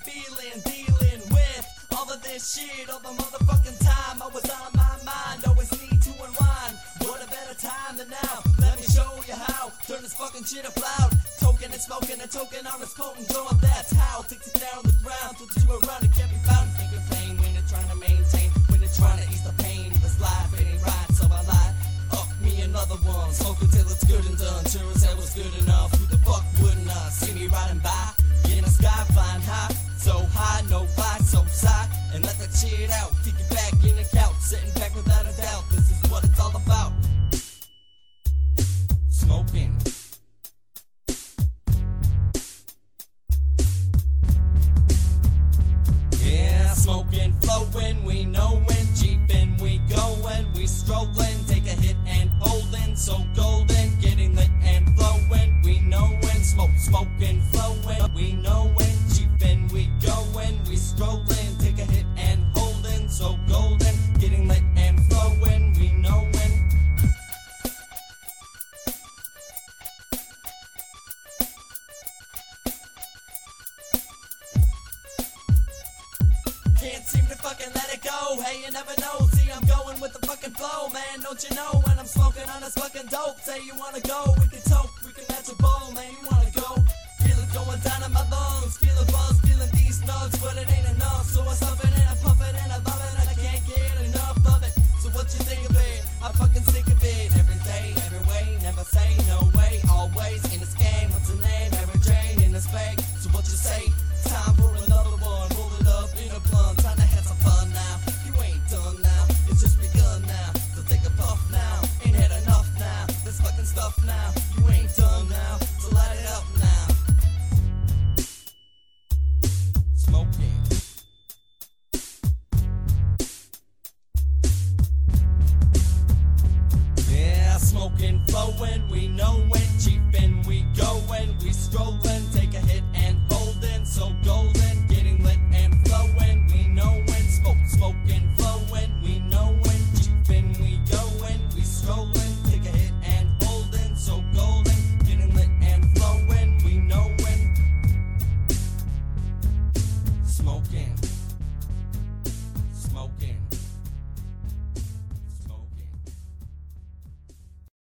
feeling, dealing with all of this shit all the motherfucking time. I was on my mind, always need to unwind. What a better time than now? Let me show you how. Turn this fucking shit up loud. Token and smoking and token on this potent joint. That's how. Takes it down the ground till you around it can't be found. Thinking pain when they're trying to maintain, when they're trying to ease the pain of this life. It ain't right, so I lied. Up me another one, smoking till it's good and done. Sure as hell was good enough. Who the fuck wouldn't see me riding by in the sky, flying high, so high, no fly, so side, and let that shit out. Kick it back in the couch, sitting back without a doubt. This is what it's all about. Smoking. Yeah, smoking, flowing, we knowin', jeepin', we goin', we strollin', take a hit and holdin', so golden, getting lit and flowin', we knowin', smoking, flowin', we knowin', jeepin', we goin', we strollin', take a hit and holdin', so golden, getting lit and flowin', we knowin'. Can't seem to fucking let it go. Hey, you never know. See, I'm going with the fucking flow, man. Don't you know when I'm smoking on this fucking dope? Say you wanna go, we can talk, we can match a bowl, man. You wanna go? Feel it going down in my lungs. Feel a buzz, feeling these nuts, but it ain't enough. So I stuff it and I puff it and I love it and I can't get enough of it. So what you think of it? I'm fucking sick of it. Every day, every way, never say no way. Always in this game. What's the name? Every Jane in this bag. So what you say? It's time for another one. Roll it up in a blunt. Time to have some fun now. You ain't done now. It's just begun now. So take a puff now. Ain't had enough now. This fucking stuff now. You ain't done now. So light it up now. Smoking. Yeah, smoking, flowing, we knowin', jeepin', we goin', we strollin'.